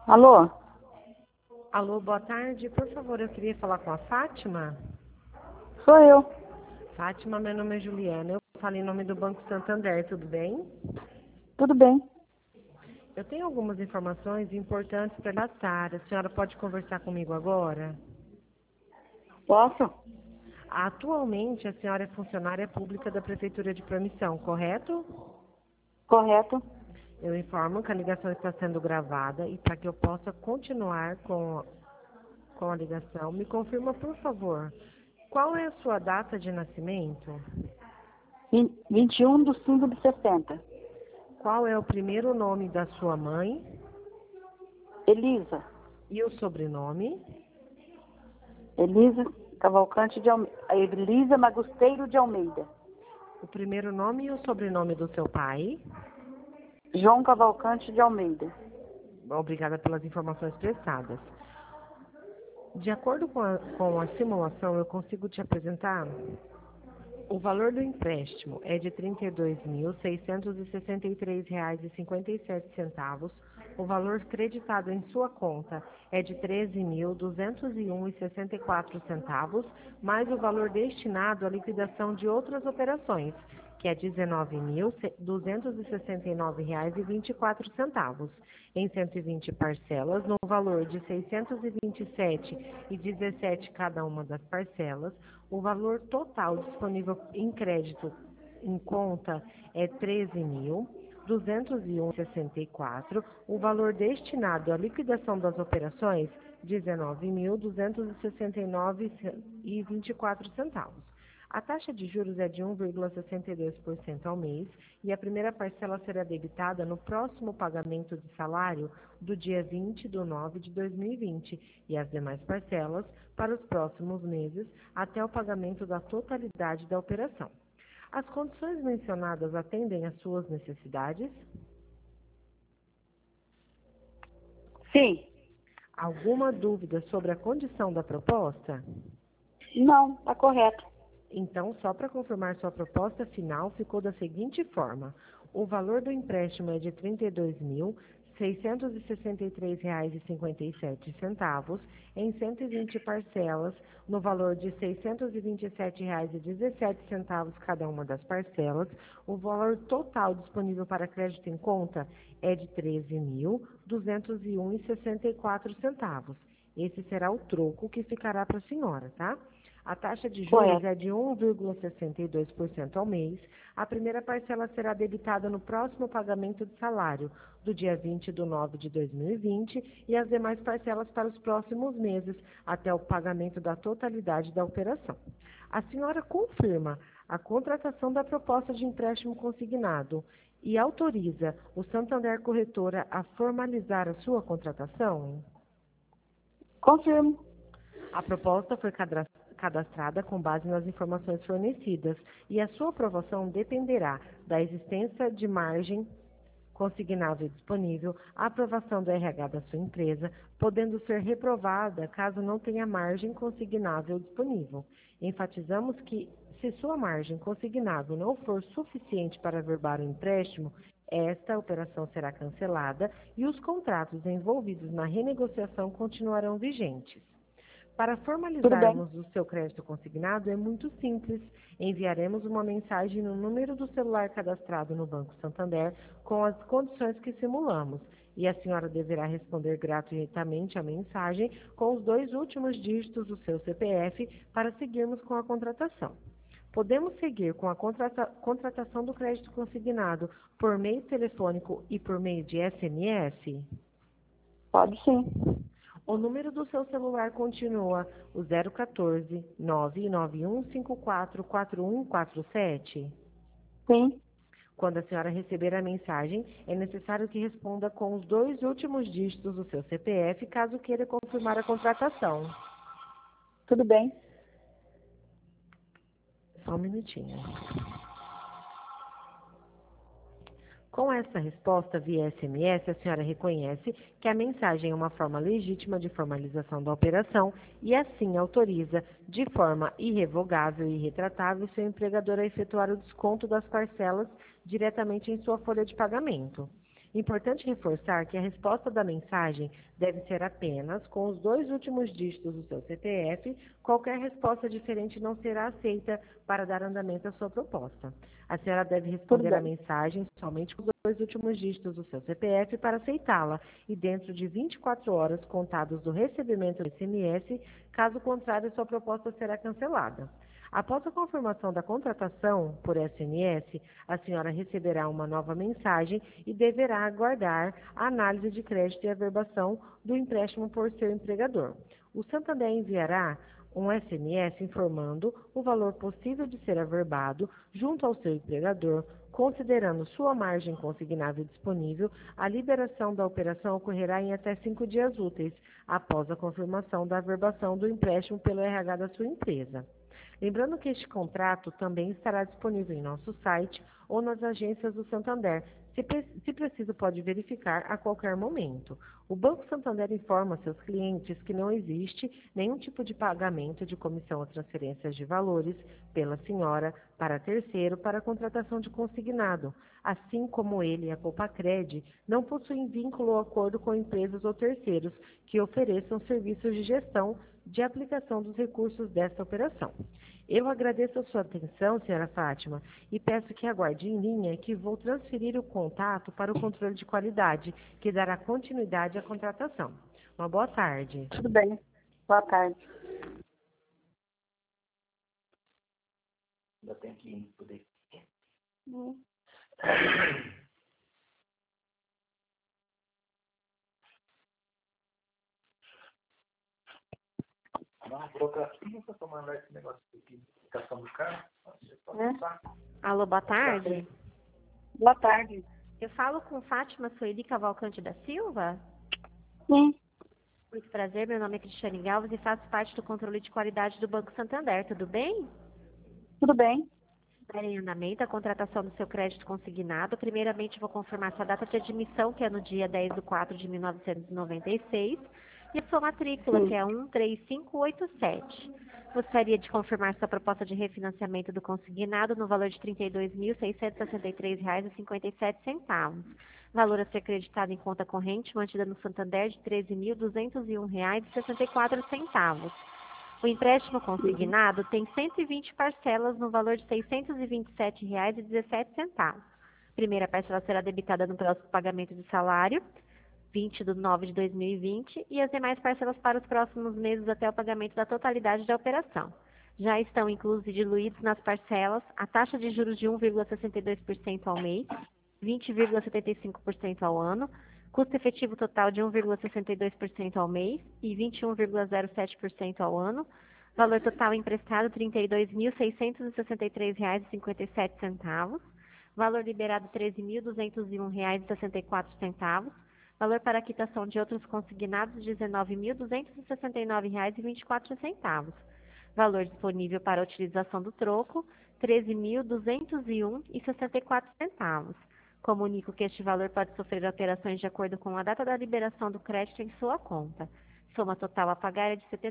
Alô? Alô, boa tarde. Por favor, eu queria falar com a Fátima. Sou eu. Fátima, meu nome é Juliana. Eu falo em nome do Banco Santander, tudo bem? Tudo bem? Eu tenho algumas informações importantes para tratar. A senhora pode conversar comigo agora? Posso? Atualmente, a senhora é funcionária pública da Prefeitura de Promissão, correto? Correto. Eu informo que a ligação está sendo gravada e para que eu possa continuar com a ligação, me confirma, por favor, qual é a sua data de nascimento? 21 de 5 de 60. Qual é o primeiro nome da sua mãe Elisa. e o sobrenome? Elisa Cavalcante de Almeida. Elisa Magusteiro de Almeida. O primeiro nome e o sobrenome do seu pai? João Cavalcante de Almeida. Obrigada pelas informações prestadas. De acordo com a simulação, eu consigo te apresentar. O valor do empréstimo é de R$ 32.663,57. O valor creditado em sua conta é de R$ 13.201,64, mais o valor destinado à liquidação de outras operações, que é R$ 19.269,24, em 120 parcelas, no valor de R$ 627,17 cada uma das parcelas. O valor total disponível em crédito em conta é R$ 13.201,64. O valor destinado à liquidação das operações, R$ 19.269,24. A taxa de juros é de 1,62% ao mês e a primeira parcela será debitada no próximo pagamento de salário do dia 20 de nove de 2020 e as demais parcelas para os próximos meses até o pagamento da totalidade da operação. As condições mencionadas atendem às suas necessidades? Sim. Alguma dúvida sobre a condição da proposta? Não, está correto. Então, só para confirmar, sua proposta final ficou da seguinte forma: o valor do empréstimo é de R$ 32.663,57 em 120 parcelas, no valor de R$ 627,17 cada uma das parcelas. O valor total disponível para crédito em conta é de R$ 13.201,64. Esse será o troco que ficará para a senhora, tá? A taxa de juros Correto. é de 1,62% ao mês. A primeira parcela será debitada no próximo pagamento de salário, do dia 20 de nove de 2020, e as demais parcelas para os próximos meses, até o pagamento da totalidade da operação. A senhora confirma a contratação da proposta de empréstimo consignado e autoriza o Santander Corretora a formalizar a sua contratação? Confirmo. A proposta foi cadastrada com base nas informações fornecidas e a sua aprovação dependerá da existência de margem consignável disponível, a aprovação do RH da sua empresa, podendo ser reprovada caso não tenha margem consignável disponível. Enfatizamos que, se sua margem consignável não for suficiente para averbar o empréstimo, esta operação será cancelada e os contratos envolvidos na renegociação continuarão vigentes. Para Tudo bem. formalizarmos o seu crédito consignado é muito simples. Enviaremos uma mensagem no número do celular cadastrado no Banco Santander com as condições que simulamos. E a senhora deverá responder gratuitamente a mensagem com os 2 últimos dígitos do seu CPF para seguirmos com a contratação. Podemos seguir com a contratação do crédito consignado por meio telefônico e por meio de SMS? Pode sim. O número do seu celular continua o 014 99154 4147? Sim. Quando a senhora receber a mensagem, é necessário que responda com os 2 últimos dígitos do seu CPF, caso queira confirmar a contratação. Tudo bem. Só um minutinho. Com essa resposta via SMS, a senhora reconhece que a mensagem é uma forma legítima de formalização da operação e assim autoriza, de forma irrevogável e irretratável, seu empregador a efetuar o desconto das parcelas diretamente em sua folha de pagamento. Importante reforçar que a resposta da mensagem deve ser apenas com os 2 últimos dígitos do seu CPF. Qualquer resposta diferente não será aceita para dar andamento à sua proposta. A senhora deve Tudo responder a bem. mensagem somente com os 2 últimos dígitos do seu CPF para aceitá-la e dentro de 24 horas contados do recebimento do SMS, caso contrário, sua proposta será cancelada. Após a confirmação da contratação por SMS, a senhora receberá uma nova mensagem e deverá aguardar a análise de crédito e averbação do empréstimo por seu empregador. O Santander enviará um SMS informando o valor possível de ser averbado junto ao seu empregador, considerando sua margem consignável disponível. A liberação da operação ocorrerá em até 5 dias úteis, após a confirmação da averbação do empréstimo pelo RH da sua empresa. Lembrando que este contrato também estará disponível em nosso site ou nas agências do Santander. Se preciso, pode verificar a qualquer momento. O Banco Santander informa seus clientes que não existe nenhum tipo de pagamento de comissão ou transferências de valores pela senhora para terceiro para a contratação de consignado, assim como ele e a Copacred não possuem vínculo ou acordo com empresas ou terceiros que ofereçam serviços de gestão de aplicação dos recursos desta operação. Eu agradeço a sua atenção, senhora Fátima, e peço que aguarde em linha que vou transferir o contato para o controle de qualidade, que dará continuidade à contratação. Uma boa tarde. Tudo bem. Boa tarde. Ainda tem que poder. A burocracia está tomando esse negócio de identificação do carro. Alô, boa tarde. Boa tarde. Eu falo com Fátima Sueli Cavalcante da Silva. Sim. Muito prazer, meu nome é Cristiane Galvez e faço parte do controle de qualidade do Banco Santander, tudo bem? Tudo bem. Dar em andamento a contratação do seu crédito consignado. Primeiramente, vou confirmar sua data de admissão, que é no dia 10/4/1996, e a sua matrícula, Sim. que é 13587. Gostaria de confirmar sua proposta de refinanciamento do consignado no valor de R$ 32.663,57. Valor a ser creditado em conta corrente, mantida no Santander, de R$ 13.201,64. O empréstimo consignado tem 120 parcelas no valor de R$ 627,17. Primeira parcela será debitada no próximo pagamento de salário, 20/9/2020, e as demais parcelas para os próximos meses até o pagamento da totalidade da operação. Já estão inclusos e diluídos nas parcelas a taxa de juros de 1,62% ao mês, 20,75% ao ano, custo efetivo total de 1,62% ao mês e 21,07% ao ano, valor total emprestado R$ 32.663,57, valor liberado R$ 13.201,64, valor para quitação de outros consignados R$ 19.269,24, valor disponível para utilização do troco R$ 13.201,64. Comunico que este valor pode sofrer alterações de acordo com a data da liberação do crédito em sua conta. Soma total a pagar é de R$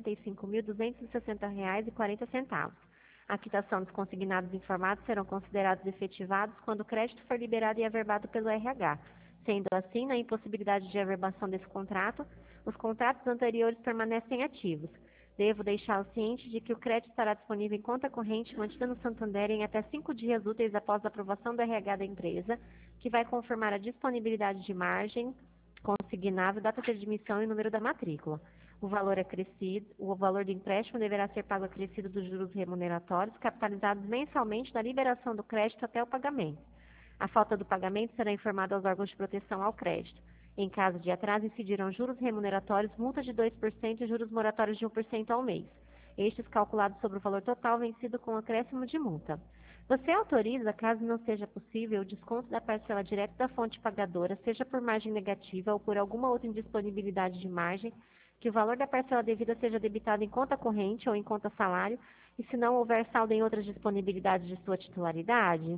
75.260,40. A quitação dos consignados informados serão considerados efetivados quando o crédito for liberado e averbado pelo RH. Sendo assim, na impossibilidade de averbação desse contrato, os contratos anteriores permanecem ativos. Devo deixá-lo ciente de que o crédito estará disponível em conta corrente mantida no Santander em até 5 dias úteis após a aprovação do RH da empresa, que vai confirmar a disponibilidade de margem, consignável, data de admissão e número da matrícula. O valor do empréstimo deverá ser pago acrescido dos juros remuneratórios, capitalizados mensalmente na liberação do crédito até o pagamento. A falta do pagamento será informada aos órgãos de proteção ao crédito. Em caso de atraso, incidirão juros remuneratórios, multa de 2% e juros moratórios de 1% ao mês. Estes calculados sobre o valor total vencido com acréscimo de multa. Você autoriza, caso não seja possível, o desconto da parcela direto da fonte pagadora, seja por margem negativa ou por alguma outra indisponibilidade de margem, que o valor da parcela devida seja debitado em conta corrente ou em conta salário, e se não houver saldo em outras disponibilidades de sua titularidade?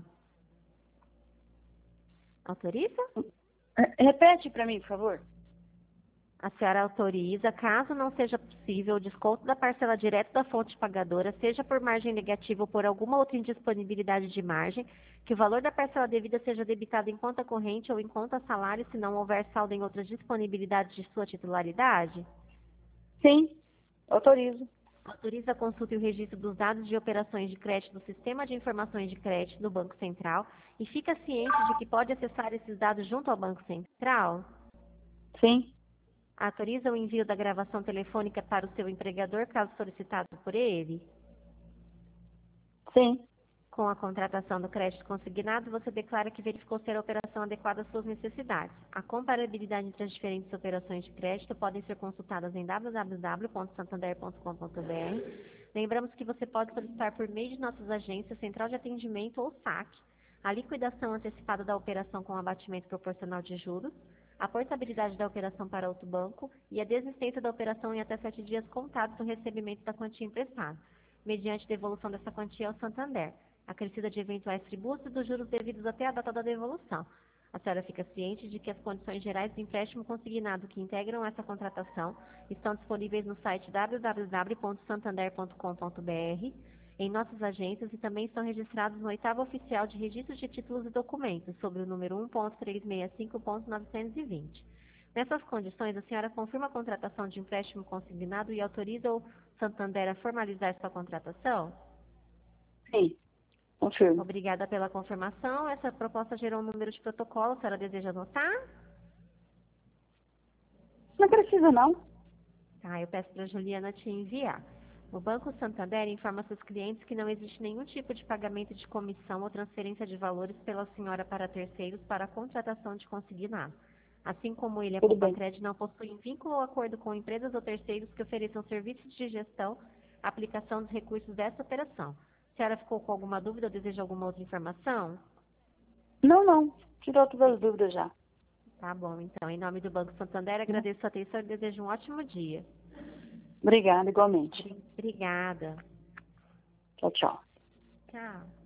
Autoriza? Repete para mim, por favor. A senhora autoriza, caso não seja possível, o desconto da parcela direto da fonte pagadora, seja por margem negativa ou por alguma outra indisponibilidade de margem, que o valor da parcela devida seja debitado em conta corrente ou em conta salário, se não houver saldo em outras disponibilidades de sua titularidade? Sim, autorizo. Autoriza a consulta e o registro dos dados de operações de crédito do Sistema de Informações de Crédito do Banco Central e fica ciente de que pode acessar esses dados junto ao Banco Central? Sim, Autoriza o envio da gravação telefônica para o seu empregador, caso solicitado por ele? sim, Com a contratação do crédito consignado, você declara que verificou ser a operação adequada às suas necessidades. A comparabilidade entre as diferentes operações de crédito podem ser consultadas em www.santander.com.br. Lembramos que você pode solicitar por meio de nossas agências, central de atendimento ou saque, a liquidação antecipada da operação com abatimento proporcional de juros, a portabilidade da operação para outro banco e a desistência da operação em até 7 dias contados do recebimento da quantia emprestada, mediante devolução dessa quantia ao Santander, acrescida de eventuais tributos e dos juros devidos até a data da devolução. A senhora fica ciente de que as condições gerais do empréstimo consignado que integram essa contratação estão disponíveis no site www.santander.com.br, em nossas agências e também estão registrados no 8º Oficial de Registros de Títulos e Documentos, sobre o número 1.365.920. Nessas condições, a senhora confirma a contratação de empréstimo consignado e autoriza o Santander a formalizar sua contratação? sim, confirmo. Obrigada pela confirmação. Essa proposta gerou um número de protocolo. A senhora deseja anotar? Não precisa, não. Tá, eu peço para a Juliana te enviar. O Banco Santander informa seus clientes que não existe nenhum tipo de pagamento de comissão ou transferência de valores pela senhora para terceiros para a contratação de consignado. Assim como ele, a Tudo bem. Compacred não possui vínculo ou acordo com empresas ou terceiros que ofereçam serviços de gestão, aplicação dos recursos dessa operação. A senhora ficou com alguma dúvida ou deseja alguma outra informação? Não. Tirou todas as dúvidas já. Tá bom, então. Em nome do Banco Santander, agradeço a atenção e desejo um ótimo dia. Obrigada, igualmente. Obrigada. Tchau, tchau. Tchau.